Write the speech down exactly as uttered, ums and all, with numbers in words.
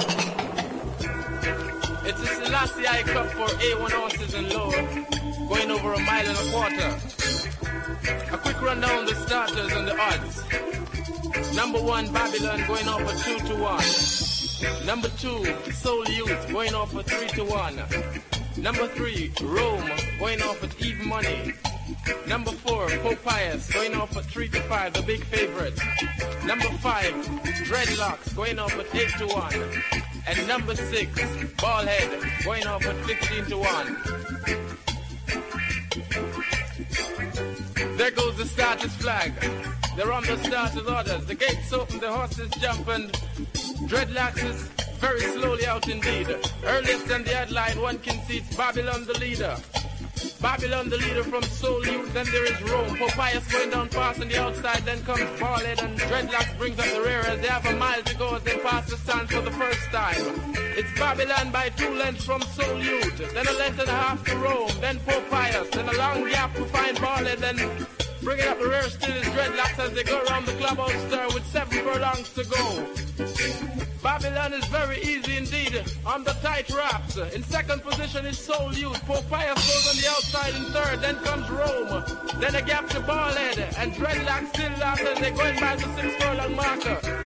It's a Selassie I Cup for A one horses and low, going over a mile and a quarter. A quick rundown the starters and the odds. Number one, Babylon going off for two to one. Number two, Soul Youth going off for three to one. Number three, Rome going off at even money. Number four, Pope Pius going off at three to five, the big favorite. Number five, Dreadlocks going off at eight to one. And number six, Ballhead going off at fifteen to one. There goes the starters flag. They're on the starters orders. The gates open, the horses jump, and Dreadlocks is very slowly out indeed. Earliest on the headline, one can see it's Babylon the leader. Babylon the leader from Soul Youth, then there is Rome. Popias going down fast on the outside, then comes Ballhead, and Dreadlocks brings up the rear as they have a mile to go as they pass the stand for the first time. It's Babylon by two lengths from Soul Youth, then a length and a half to Rome, then Popias, then a long gap to find Ballhead, then bringing up the rear still is Dreadlocks as they go around the clubhouse stir with seven furlongs to go. Babylon is very easy indeed on the tight wraps. In second position is Soul Youth. Popias goes on the outside in third. Then comes Rome. Then a gap to Ballhead. And Dreadlocks still after as they going by the six furlong marker.